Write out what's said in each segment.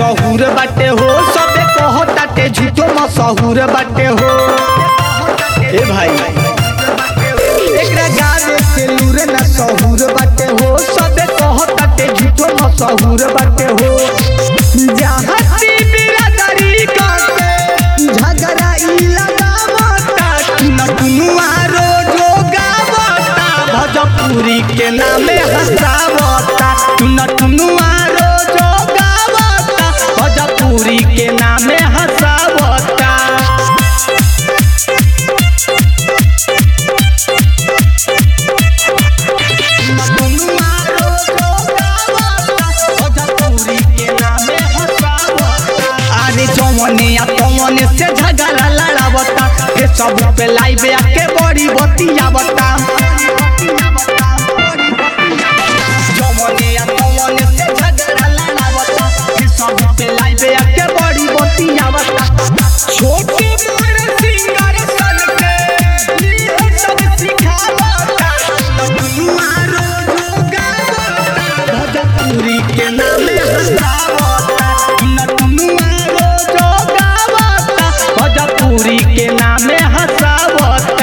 मशहूर बाटे हो, सबे कहताटे झूठो मशहूर बाटे हो। ए भाई एकरा गावे से लूरे ना सहूर बाटे हो, सबे कहताटे झूठो मशहूर बाटे हो। जहाँ सी बिरादरी करके झगड़ा ई लगावता, नटनुआ रोजो गावता, भोजपुरी के नामे हंसावता। नटनुआ रोजो गावता, भोजपुरी के नामे हंसावता। तमने से झगड़ा लड़ावता, ये सब पे लाइव आके बड़ी बतियावता। जमने तमने से झगड़ा लड़ावता, ये सब पे लाइव आके बड़ी बतियावता। छोटे बड़े सिंगर सन के ये सब सिखावता, नटनुआ रोजो गावता, भोजपुरी के नामे हंसावता। नटनुआ रोजो गावता, भोजपुरी के नामे हंसावता।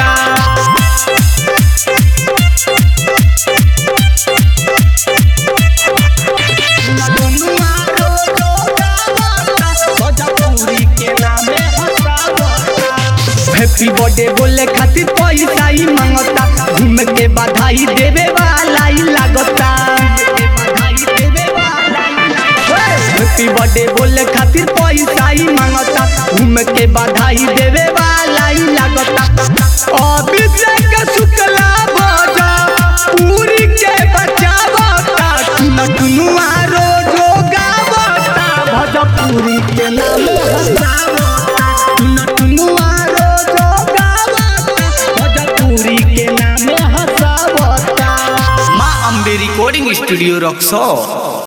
नटनुआ रोजो गावता, भोजपुरी के नामे हंसावता। हैप्पी बर्थडे बोले खातिर पैसा ही मांगता, घूम के बधाई देवे वाला ही लागता। हैप्पी बर्थडे बोले खातिर पैसा ही मांगता, घूम के बधाई देवे वाला ही लागता। अभिषेक शुक्ला भोजा पूरी के बचावता, नटनुआ रोजो गावता, भोजपुरी के नाम हंसावता। नटनुआ रोजो गावता, भोजपुरी के नाम हंसावता। माँ अम्बे रिकॉर्डिंग स्टूडियो रक्सौल।